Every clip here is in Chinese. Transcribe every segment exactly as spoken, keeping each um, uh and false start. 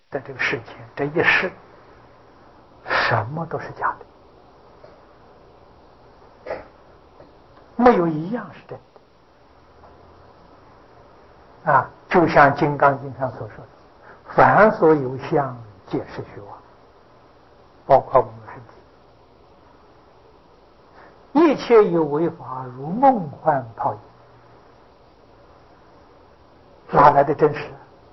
在这个世间这一世，什么都是假的，没有一样是真的啊！就像《金刚经》上所说的：“凡所有相，皆是虚妄。”包括我们身体，一切有为法，如梦幻泡影，哪来的真实？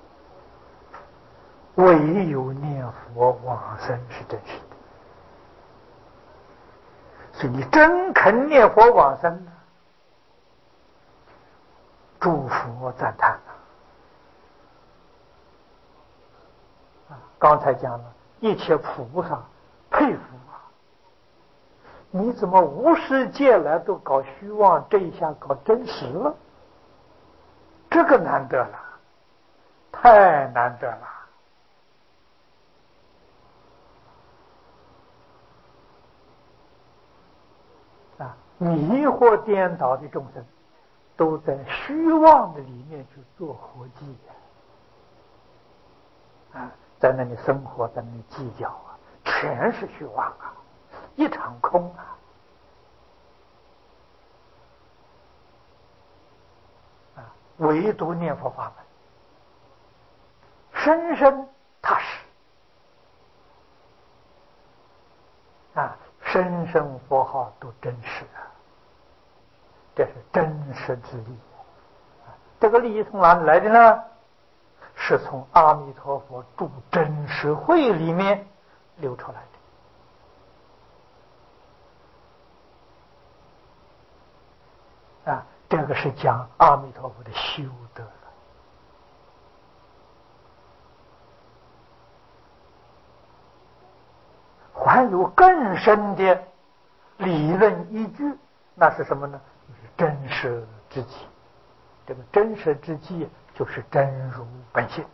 唯有念佛往生是真实的。所以你真肯念佛往生呢，祝福赞叹啊！刚才讲了，一切菩萨佩服啊！你怎么无世界来都搞虚妄，这一下搞真实了？这个难得了，太难得了。啊，迷惑颠倒的众生，都在虚妄的里面去做活计啊，在那里生活，在那里计较啊，全是虚妄啊，一场空啊！啊，唯独念佛法门，深深踏实啊，声声佛号都真实啊，这是真实之力。这个利益从哪里来的呢？是从阿弥陀佛住真实会里面流出来的啊！这个是讲阿弥陀佛的修德了。还有更深的理论依据，那是什么呢？就是真实之际。这个真实之际就是真如本性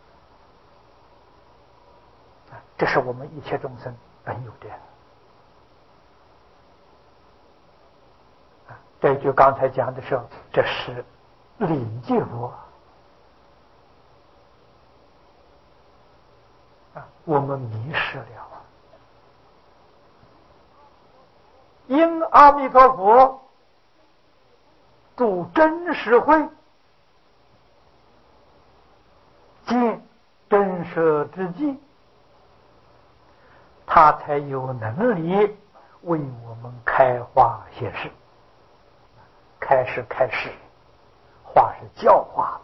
啊，这是我们一切众生本有的啊。这就刚才讲的时候，这是理解佛啊，我们迷失了啊。因阿弥陀佛住真实会，见真实之际，他才有能力为我们开化显示。开示开示，化是教化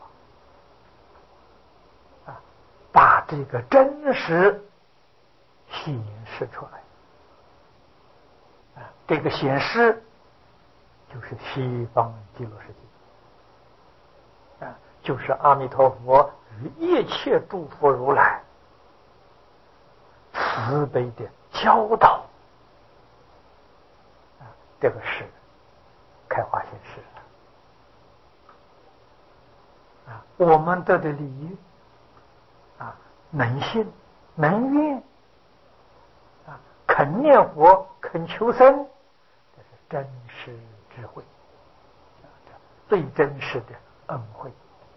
了啊，把这个真实显示出来啊，这个显示就是西方极乐世界啊，就是阿弥陀佛与一切诸佛如来慈悲的教导啊，这个是开化显示啊，我们得的利益啊，能信能愿啊，肯念佛肯求生，这是真实智慧，最真实的恩惠。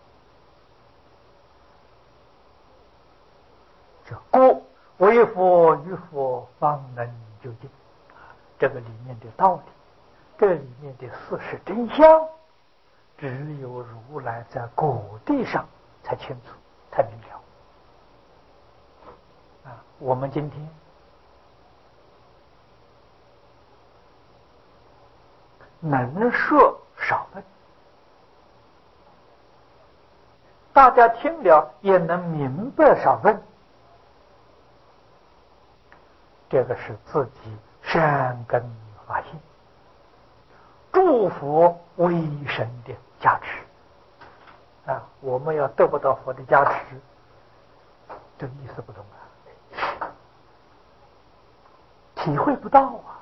这故为佛与佛方能究竟，这个里面的道理，这里面的事实真相，只有如来在果地上才清楚才明了啊！我们今天能说少问，大家听了也能明白少问，这个是自己善根发心，祝福微神的加持啊！我们要得不到佛的加持，这个意思不懂啊，体会不到啊！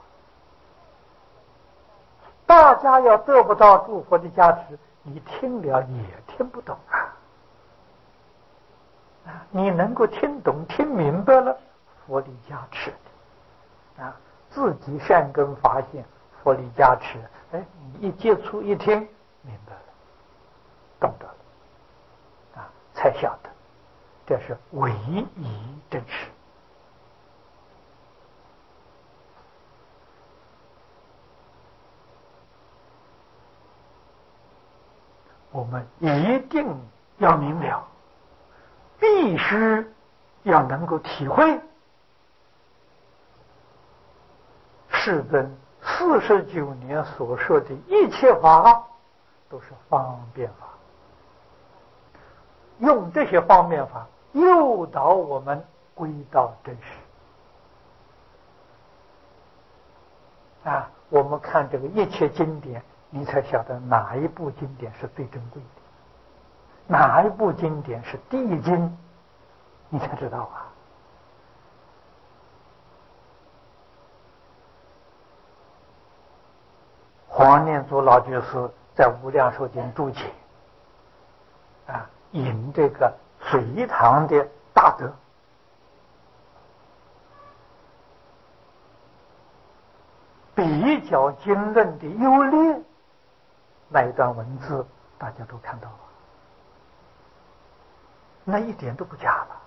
大家要得不到诸佛的加持，你听了也听不懂啊！啊，你能够听懂、听明白了，佛力加持的啊，自己善根发现，佛力加持，哎，你一接触一听，明白了，懂得了啊，才晓得这是唯一真实。我们一定要明了，必须要能够体会世尊四十九年所说的一切法都是方便法，用这些方便法诱导我们归到真实。啊，我们看这个一切经典，你才晓得哪一部经典是最珍贵的，哪一部经典是第一经，你才知道啊。黄念祖老居士在《无量寿经》注解啊，引这个隋唐的大德比较经论的优劣，那一段文字大家都看到了，那一点都不假了。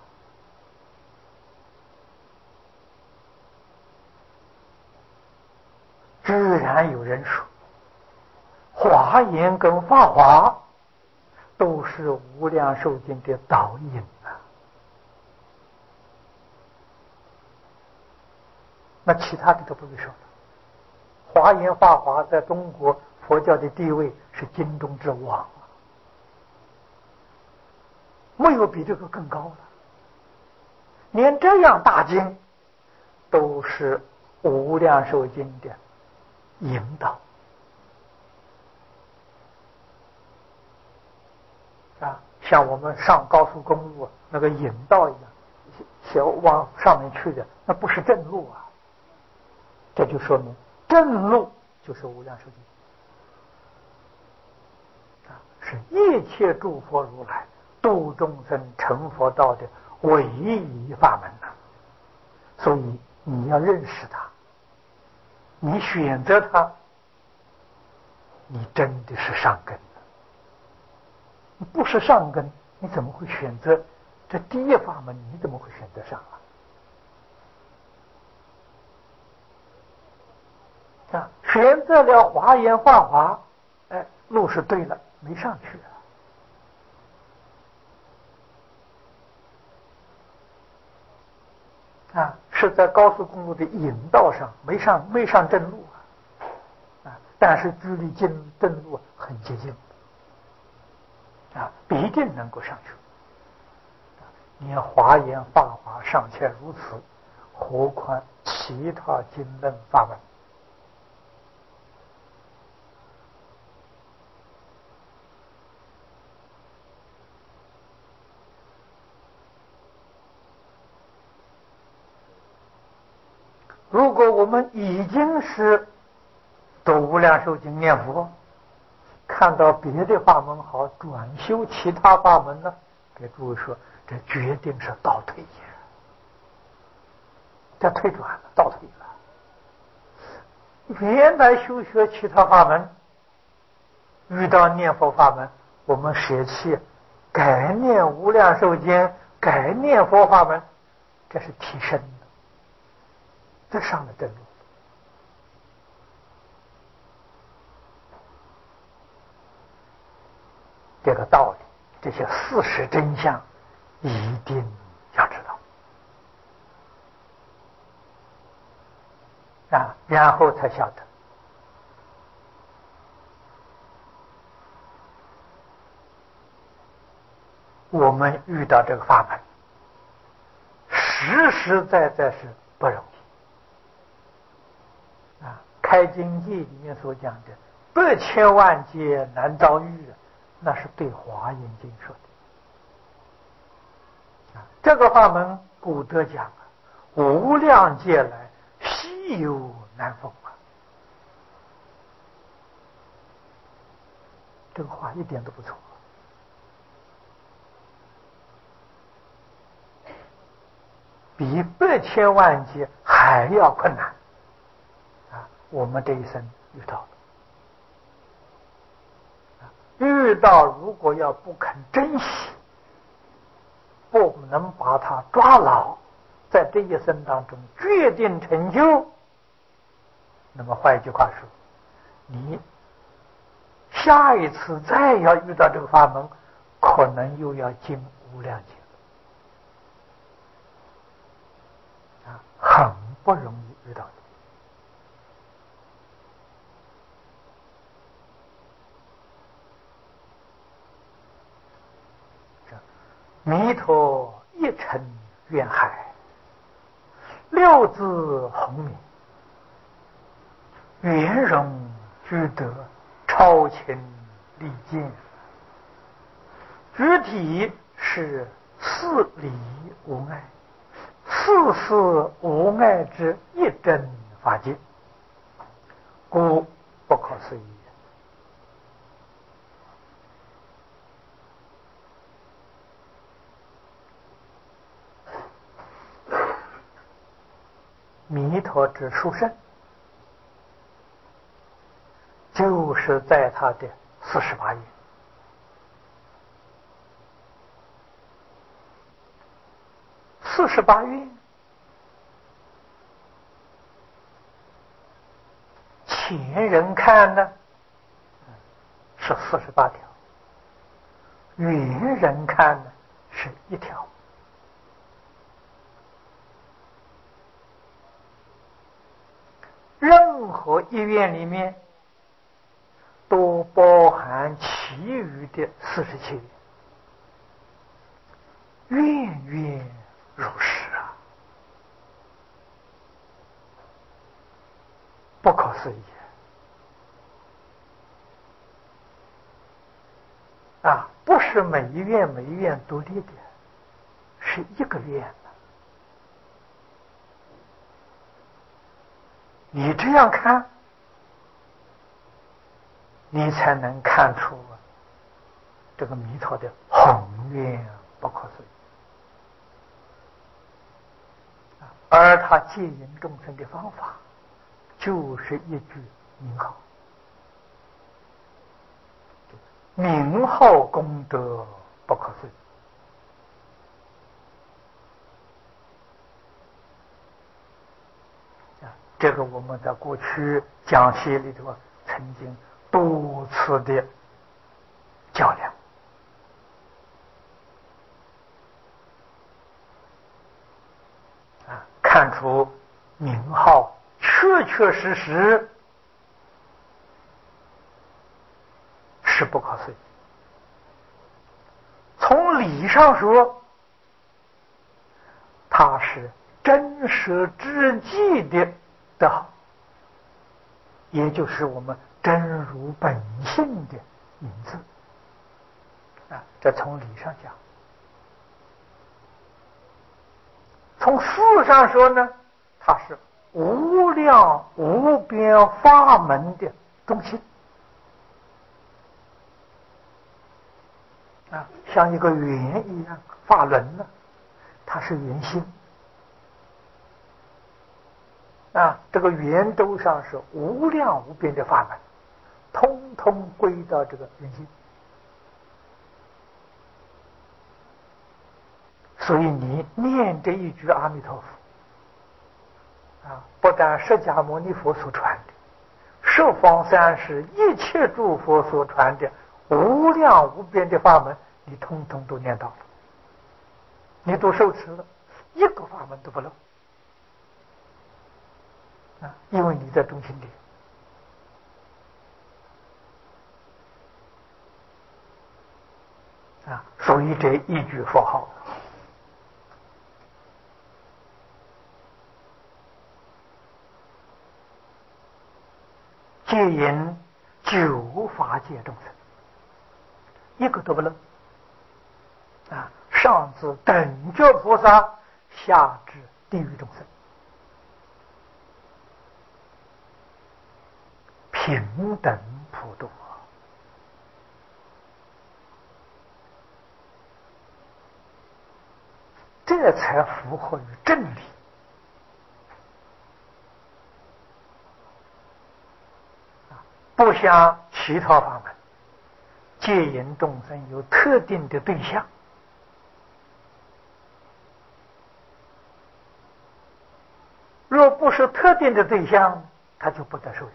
居然有人说华严跟法华都是无量寿经的导引啊，那其他的都不必说了。华严法华在中国佛教的地位是经中之王，没有比这个更高了。连这样大经都是无量寿经的引导啊，像我们上高速公路那个引道一样，小往上面去的，那不是正路啊。这就说明正路就是无量寿经啊，是一切诸佛如来度众生成佛道的唯一法门呐、啊。所以你要认识它，你选择它，你真的是上根的。你不是上根，你怎么会选择这第一法门？你怎么会选择上啊？啊，选择了华严法华，哎，路是对了，没上去啊。啊，是在高速公路的引道上，没上没上正路啊。啊，但是距离正正路很接近啊，必定能够上去。连华严法华尚且如此，何况其他经论法门？如果我们已经是读无量寿经念佛，看到别的法门好，转修其他法门呢，给诸位说，这决定是倒退呀，这退转了，倒退了。原来修学其他法门，遇到念佛法门，我们舍弃，改念无量寿经，改念佛法门，这是提升的，这上了正路。这个道理，这些事实真相，一定要知道啊，然后才晓得我们遇到这个法门，实实在在是不容易啊。开经记里面所讲的百千万劫难遭遇，那是对华严经说的啊。这个法门古德讲啊，无量劫来稀有难逢啊，这个话一点都不错。比百千万劫还要困难啊！我们这一生遇到了，遇到如果要不肯珍惜， 不能把它抓牢，在这一生当中决定成就，那么换一句话说，你下一次再要遇到这个法门，可能又要经无量劫啊，很不容易遇到的。弥陀一尘愿海，六字洪名，圆融具德，超情利剑。具体是四理无碍，四事无碍之一真法界，故不可思议。弥陀之殊胜，就是在他的四十八愿。四十八愿，前人看呢是四十八条，圆人看呢是一条。任何一愿里面都包含其余的四十七愿，愿愿如是啊，不可思议啊！不是每一愿每一愿独立的，是一个愿。你这样看，你才能看出这个弥陀的宏愿不可思议。而他戒引众生的方法，就是一句名号，名号功德不可思议。这个我们在过去讲习里头曾经多次的较量啊，看出名号确确实实是不可思议。从理上说，它是真实之际的德好，也就是我们真如本性的名字啊，这从理上讲。从事上说呢，它是无量无边法门的中心啊，像一个圆一样，法轮呢，它是圆心啊，这个圆周上是无量无边的法门，通通归到这个圆心。所以你念这一句阿弥陀佛啊，不但释迦牟尼佛所传的，十方三世一切诸佛所传的无量无边的法门，你通通都念到了，你都受持了，一个法门都不漏啊，因为你在中心里啊，所以这一句佛号戒引九法界众生，一个都不漏啊！上至等觉菩萨，下至地狱众生，平等普度，这才符合于真理。不像其他法门，戒引众生有特定的对象若不是特定的对象，他就不得受用。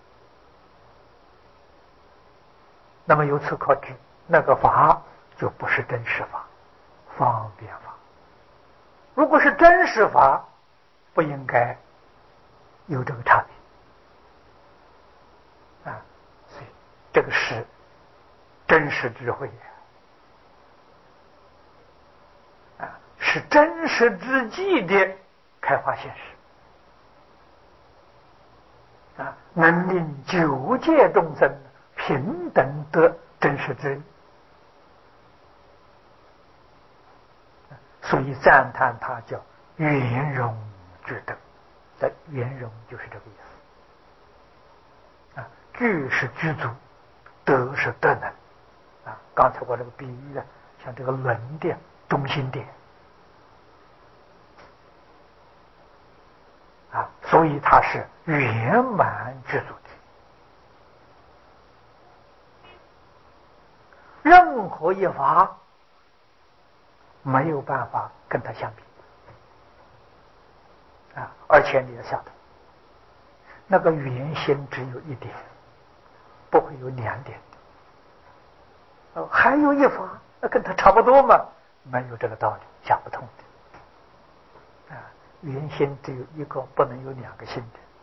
那么由此可知，那个法就不是真实法，方便法。如果是真实法，不应该有这个差别啊。所以这个是真实智慧啊，是真实之际的开发现实啊，能令九界众生平等得真实之意。所以赞叹他叫圆融具德，这圆融就是这个意思啊。具是具足，德是德能啊。刚才我这个比喻呢，像这个轮的中心点啊，所以它是圆满具足的。任何一法没有办法跟它相比啊！而且你要晓得，那个圆心只有一点，不会有两点的。哦，还有一法，那跟它差不多嘛？没有这个道理，想不通的。啊，圆心只有一个，不能有两个心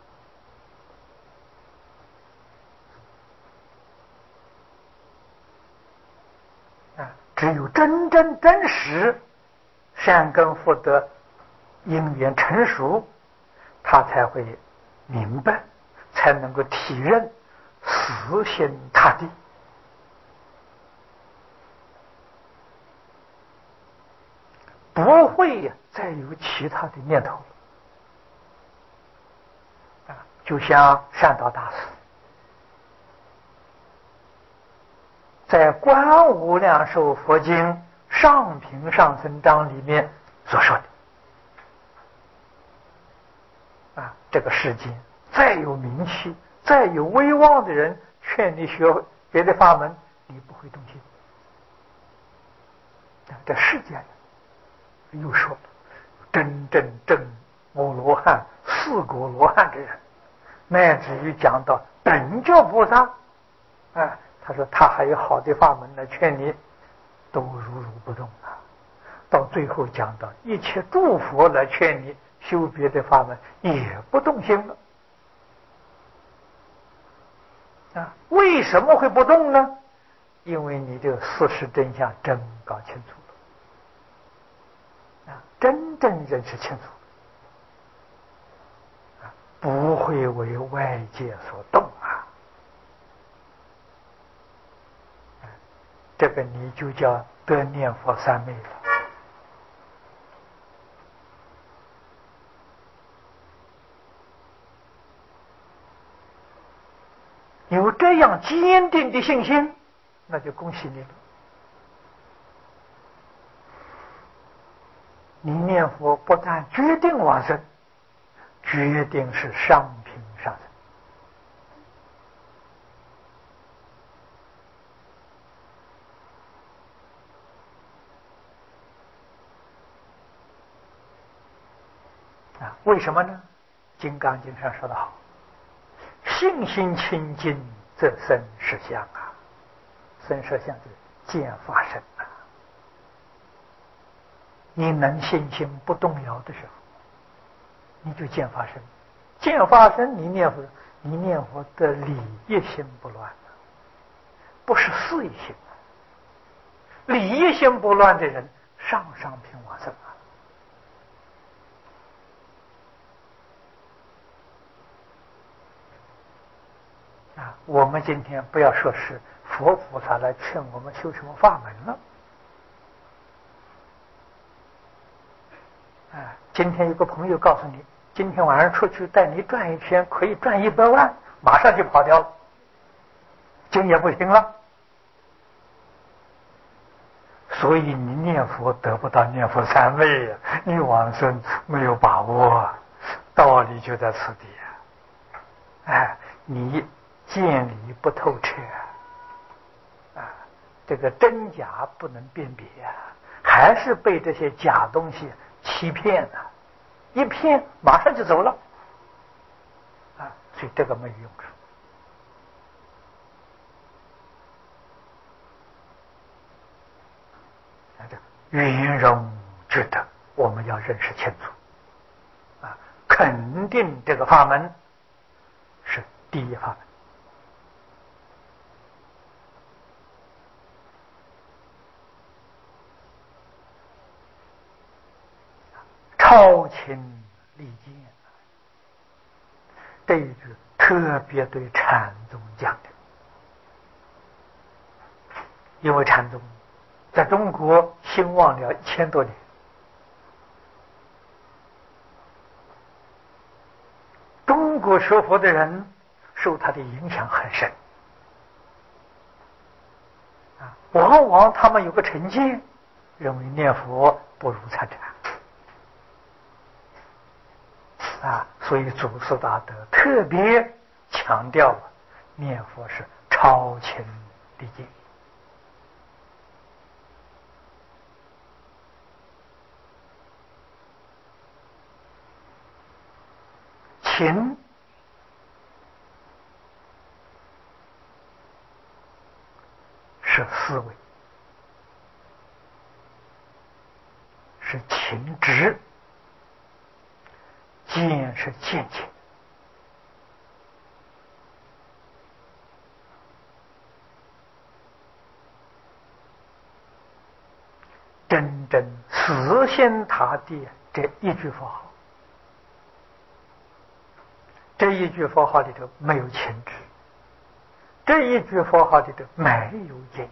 的。啊，只有真正真实善根福德因缘成熟，他才会明白，才能够体认死心塌地。不会再有其他的念头了啊！就像善导大师在《观无量寿佛经》上品上生章里面所说的啊，这个世间再有名气、再有威望的人，劝你学别的法门，你不会动心。这世间又说了，真正正阿罗汉、四果罗汉的人，乃至于讲到等觉菩萨，啊，他说他还有好的法门来劝你，都如如不动啊。到最后讲到一切诸佛来劝你修别的法门，也不动心了啊。为什么会不动呢？因为你这个事实真相真搞清楚了啊，真正认识清楚啊，不会为外界所动啊。这个你就叫得念佛三昧了。有这样坚定的信心，那就恭喜你了。你念佛不但决定往生，决定是上品上生啊！为什么呢？《金刚经》上说得好，信心清净则生实相啊，生实相就是见法身啊。你能信心不动摇的时候，你就见法身。见法身，你念佛，你念佛的理一心不乱，不是事一心。理一心不乱的人，上上品往生啊！啊，我们今天不要说是佛菩萨来劝我们修什么法门了。啊，今天有个朋友告诉你，今天晚上出去带你转一圈，可以赚一百万，马上就跑掉了，经也不听了。所以你念佛得不到念佛三昧呀，你往生没有把握，道理就在此地啊！哎，你见理不透彻啊，这个真假不能辨别啊，还是被这些假东西欺骗了，一骗马上就走了。 所以这个没有用处。圆融觉得我们要认识清楚啊，肯定这个法门是第一法门，超情利剑，这一句特别对禅宗讲的，因为禅宗在中国兴旺了一千多年，中国学佛的人受他的影响很深啊，往往他们有个成见，认为念佛不如参禅啊，所以祖师大德特别强调念佛是超情利剑。情是思维，是情执，见是见解。真正死心塌地这一句佛号，这一句佛号里头没有情执，这一句佛号里头没有见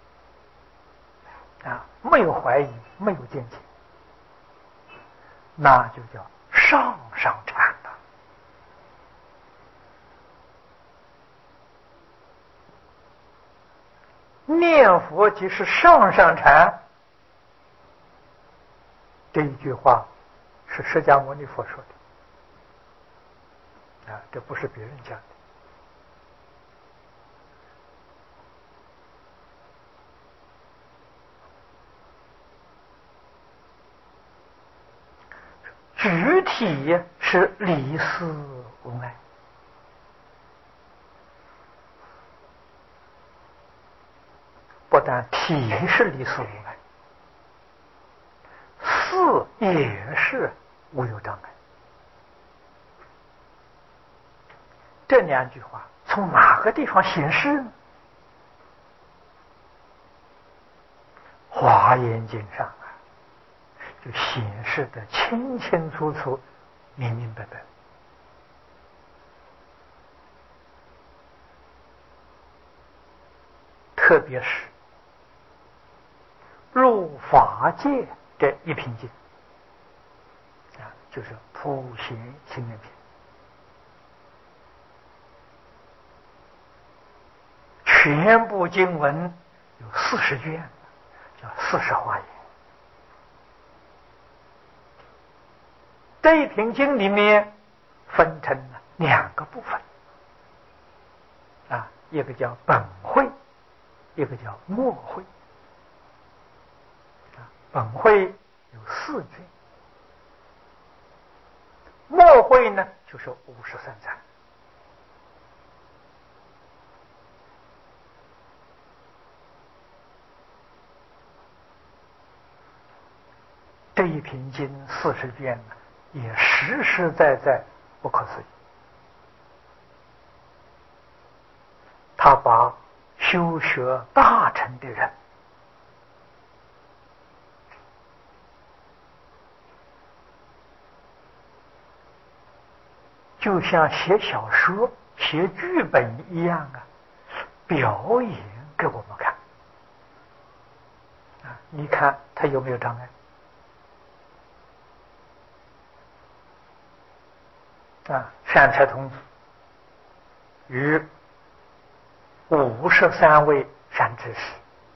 解啊，没有怀疑，没有见解，那就叫上上禅了。念佛即是上上禅，这一句话是释迦牟尼佛说的啊，这不是别人讲的。具体是离事无碍，不但体是离事无碍，事也是无有障碍。这两句话从哪个地方显示呢？华严经上啊，就显示的清清楚楚、明明白白。特别是入法界这一品经啊，就是普贤行愿品，全部经文有四十卷，叫四十华严。这一品经里面分成了两个部分啊，一个叫本会，一个叫末会。啊，本会有四卷，末会呢就是五十三参。这一品经四十卷呢，也实实在在不可思议。他把修学大成的人，就像写小说、写剧本一样啊，表演给我们看。啊，你看他有没有障碍？啊，善财童子与五十三位善知识，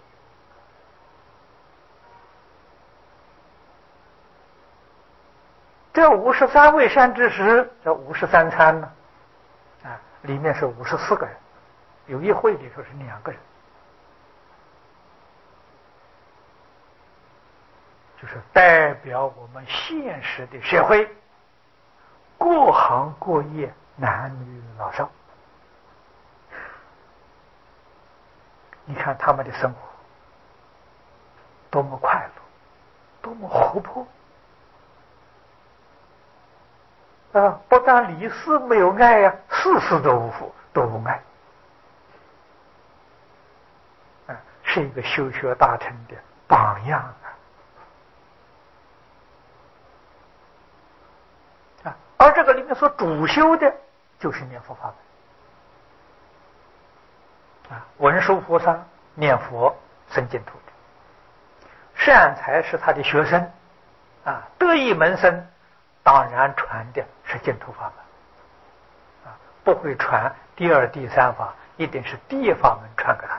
这五十三位善知识，这五十三参呢，啊，里面是五十四个人，有一会里头是两个人，就是代表我们现实的社会各行各业男女老少，你看他们的生活多么快乐，多么活泼啊！不但理事没有爱呀、啊，事事都无都无爱啊，是一个修学大乘的榜样啊！啊，而这个里面所主修的就是念佛法门啊，文殊菩萨念佛生净土的，善财是他的学生啊，得意门生当然传的是净土法门啊，不会传第二、第三法，一定是第一法门传给大家。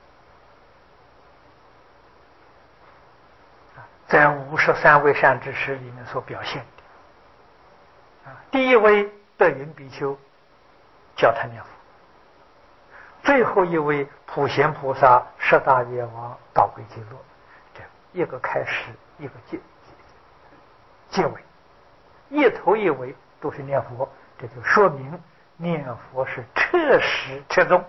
在五十三位善知识里面所表现的啊，第一位德云比丘教他念佛，最后一位普贤菩萨十大愿王道归极乐，这一个开始，一个结结尾，一头一尾都是念佛，这就说明念佛是彻实彻宗。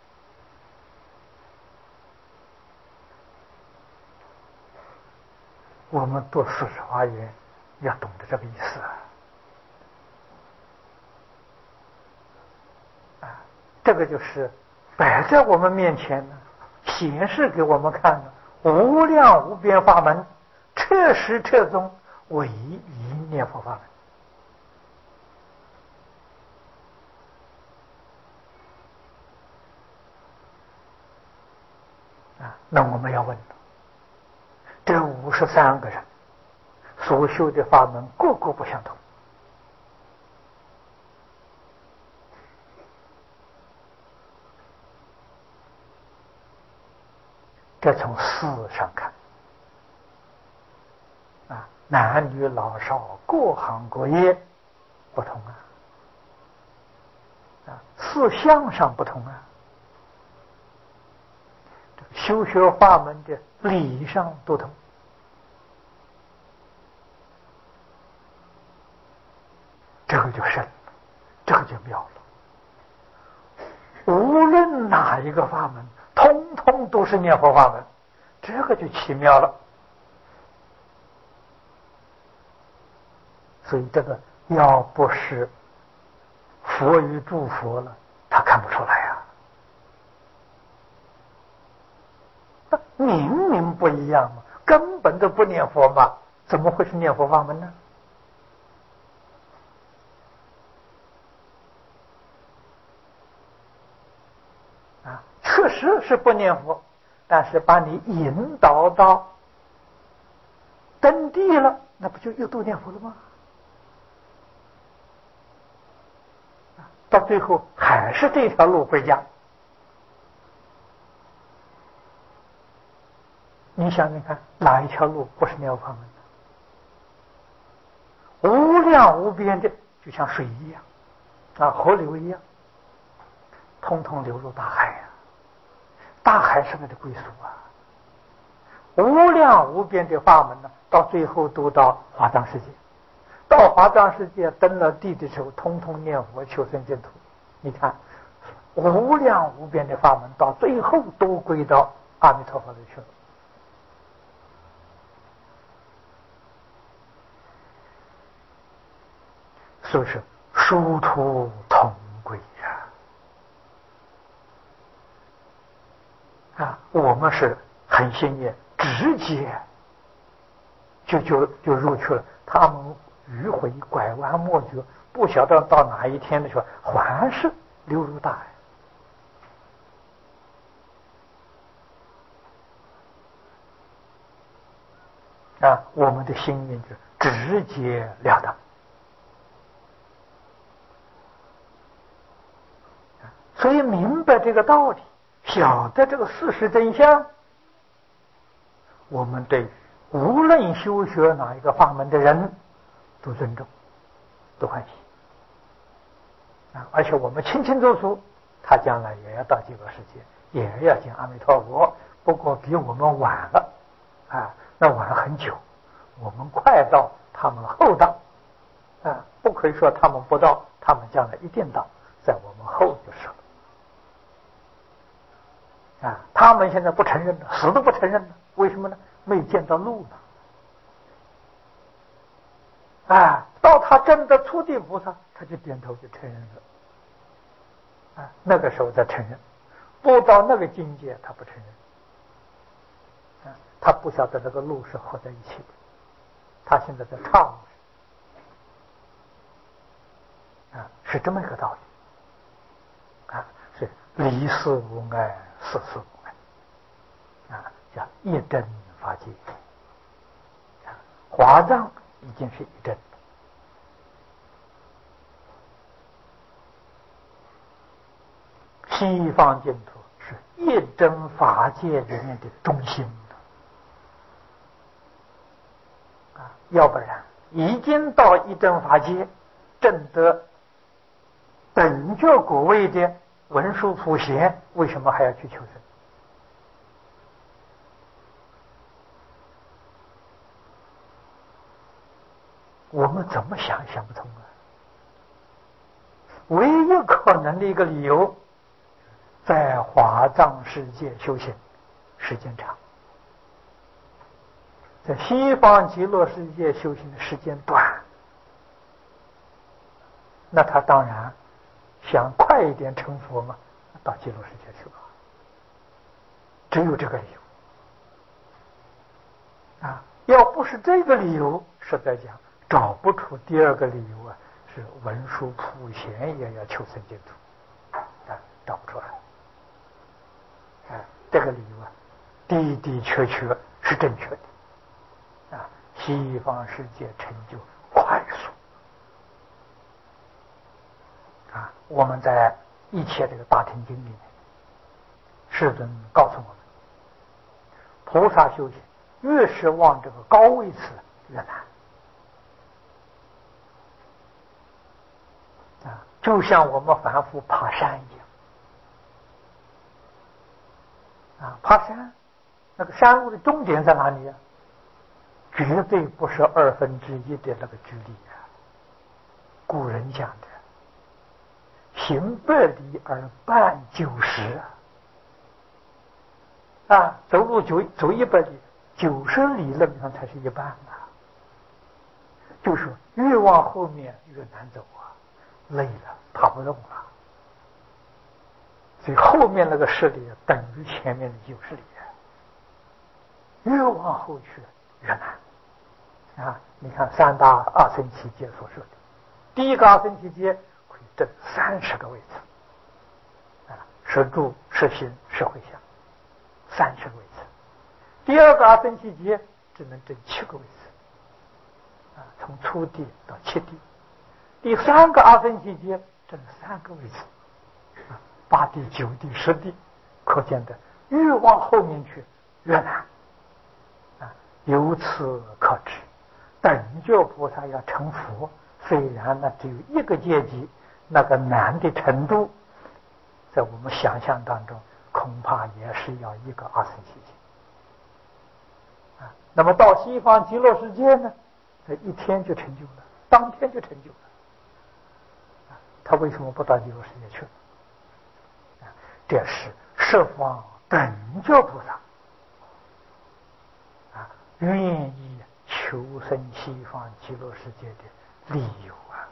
我们读四十华严要懂得这个意思啊！啊，这个就是摆在我们面前呢，显示给我们看的无量无边法门，彻实彻宗，唯一念佛法门啊！那我们要问，这五十三个人所修的法门个个不相同，这从事上看啊，男女老少各行各业不同啊，啊，思想上不同啊，修学法门的理上不同，这个就深了，这个就妙了。无论哪一个法门，通通都是念佛法门，这个就奇妙了。所以这个要不是佛与诸佛了，他看不出来呀、啊。明明不一样嘛，根本都不念佛嘛，怎么会是念佛法门呢？啊，确实是不念佛，但是把你引导到登地了，那不就又都念佛了吗？到最后还是这条路回家。你想想看，哪一条路不是念佛法门的？无量无边的，就像水一样啊，河流一样，通通流入大海啊！大海是它的归属啊！无量无边的法门呢，到最后都到华藏世界。到华藏世界登了地的时候，通通念佛求生净土。你看，无量无边的法门，到最后都归到阿弥陀佛里去了。所以说，殊途同归呀！啊，我们是很幸运，直接就就就入去了。他们迂回拐弯抹角，不晓得到哪一天的时候，还是流入大海。啊，我们的幸运就直截了当。所以明白这个道理，晓得这个事实真相，我们对无论修学哪一个法门的人都尊重，都欢喜啊！而且我们清清楚楚，他将来也要到极乐世界，也要见阿弥陀佛，不过比我们晚了啊，那晚很久，我们快到，他们后到啊！不可可以说他们不到，他们将来一定到，在我们后就是了。啊，他们现在不承认了，死都不承认了，为什么呢？没见到路呢。啊，到他真的初地菩萨，他就点头就承认了。啊，那个时候再承认，不到那个境界他不承认。啊，他不晓得那个路是合在一起的，他现在在岔路上。啊，是这么一个道理。啊，是离世无碍，事事无碍。啊，叫一真法界。啊，华藏已经是一真。西方净土是一真法界里面的中心啊，要不然已经到一真法界证得等觉果位的文殊普贤，为什么还要去求生？我们怎么想想不通啊？唯一可能的一个理由，在华藏世界修行时间长，在西方极乐世界修行的时间短，那他当然想快一点成佛嘛，到极乐世界去吧，只有这个理由啊！要不是这个理由，实在讲找不出第二个理由啊，是文殊普贤也要求生净土啊，找不出来。啊，这个理由啊，的的确确是正确的。啊，西方世界成就快速。啊，我们在一切这个大乘经里面，世尊告诉我们，菩萨修行越是往这个高位次越难。啊，就像我们凡夫爬山一样。啊，爬山，那个山路的终点在哪里啊？绝对不是二分之一的那个距离啊。古人讲的，行百里而半九十啊，啊，走路走走一百里，九十里那地方才是一半啊。就是越往后面越难走啊，累了，爬不动了。所以后面那个十里等于前面的九十里，越往后去越难啊！你看三大阿僧祇劫所说的，第一个阿僧祇劫可以证三十个位次啊，是住、是行、是回向，三十个位次；第二个阿僧祇劫只能证七个位次啊，从初地到七地；第三个阿僧祇劫证三个位次。八地、九地、十地，可见的越往后面去越难啊！由此可知，等觉菩萨要成佛，虽然呢只有一个阶级，那个难的程度，在我们想象当中，恐怕也是要一个阿僧祇劫啊。那么到西方极乐世界呢，这一天就成就了，当天就成就了啊！他为什么不到极乐世界去了？这是十方等觉菩萨啊，愿意求生西方极乐世界的理由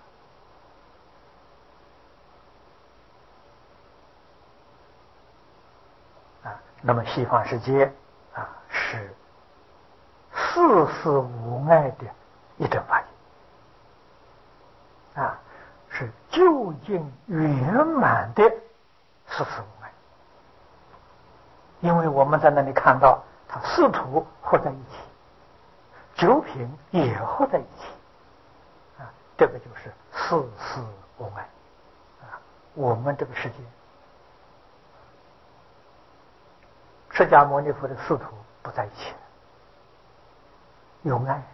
啊！啊，那么西方世界啊，是事事无碍的一真法界啊，是究竟圆满的事事无碍。因为我们在那里看到它四土合在一起，九品也合在一起啊，这个就是事事无碍啊。我们这个世界，释迦牟尼佛的四土不在一起，有碍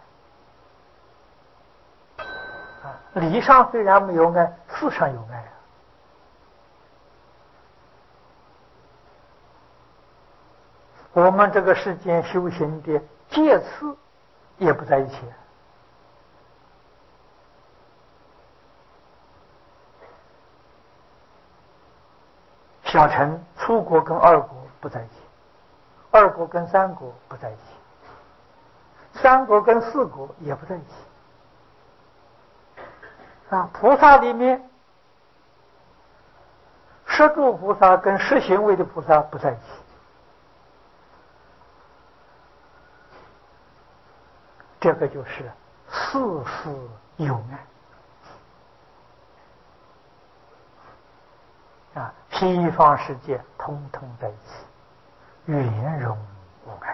啊。理上虽然没有碍，事上有碍啊。我们这个世间修行的戒次也不在一起小乘初果跟二果不在一起，二果跟三果不在一起，三果跟四果也不在一起。啊，菩萨里面，十住菩萨跟十行位的菩萨不在一起。这个就是四事有爱啊，西方世界通通在一起，圆融无碍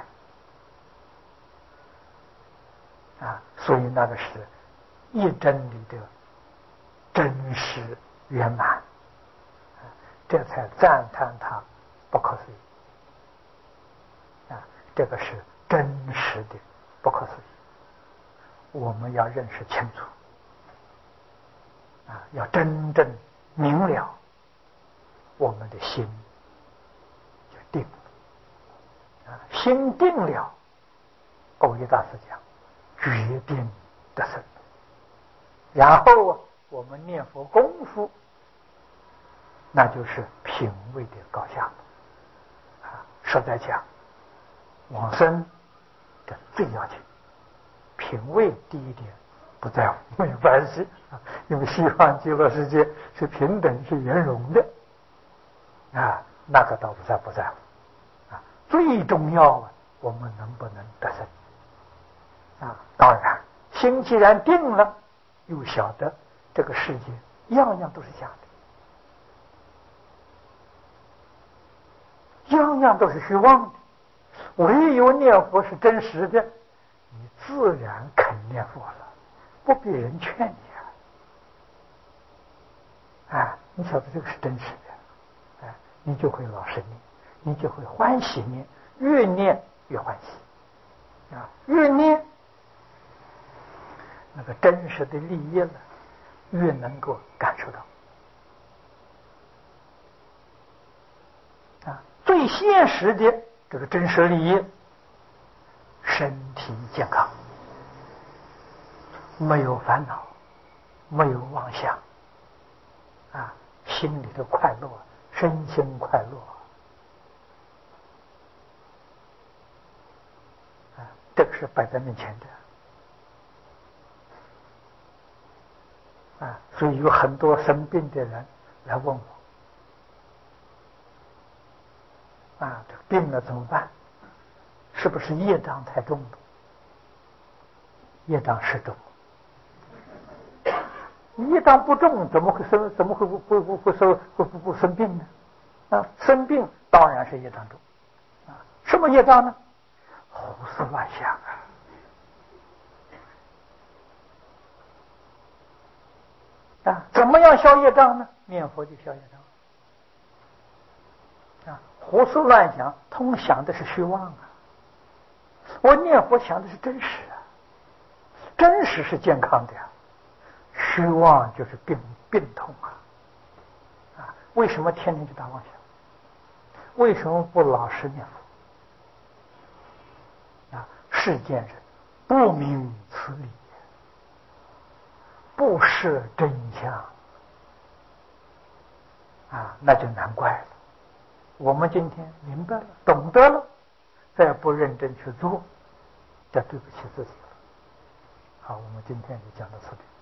啊，所以那个是一真理的真实圆满，啊，这才赞叹它不可思议啊，这个是真实的不可思议。我们要认识清楚啊，要真正明了，我们的心就定啊，心定了，蕅益大师讲决定得胜。然后我们念佛功夫，那就是品位的高下啊。实在讲，往生的最要紧。品位第一点不在乎，没有关系啊，因为西方极乐世界是平等是圆融的啊，那个倒不在不在乎啊。最重要啊，我们能不能得胜啊？当然，心既然定了，又晓得这个世界样样都是假的，样样都是虚妄的，唯有念佛是真实的。你自然肯念佛了，不必人劝你啊！啊，你晓得这个是真实的，哎，你就会老实念，你就会欢喜念，越念越欢喜啊，越念那个真实的利益了，越能够感受到啊，最现实的这个真实利益。身体健康，没有烦恼，没有妄想啊，心里的快乐，身心快乐啊，这个是摆在面前的啊，所以有很多生病的人来问我啊，这病了怎么办？是不是业障太重了？业障是重，业障不重，怎么会生？怎么会不不不不生不不不生病呢？啊，生病当然是业障重啊。什么业障呢？胡思乱想啊！啊，怎么样消业障呢？念佛就消业障啊！胡思乱想，通想的是虚妄啊。我念佛想的是真实啊，真实是健康的呀，虚妄就是病病痛啊！啊，为什么天天去打妄想？为什么不老实念佛？啊，世间人不明此理，不识真相啊，那就难怪了。我们今天明白了，懂得了，再不认真去做，这对不起自己了。好，我们今天就讲到这里。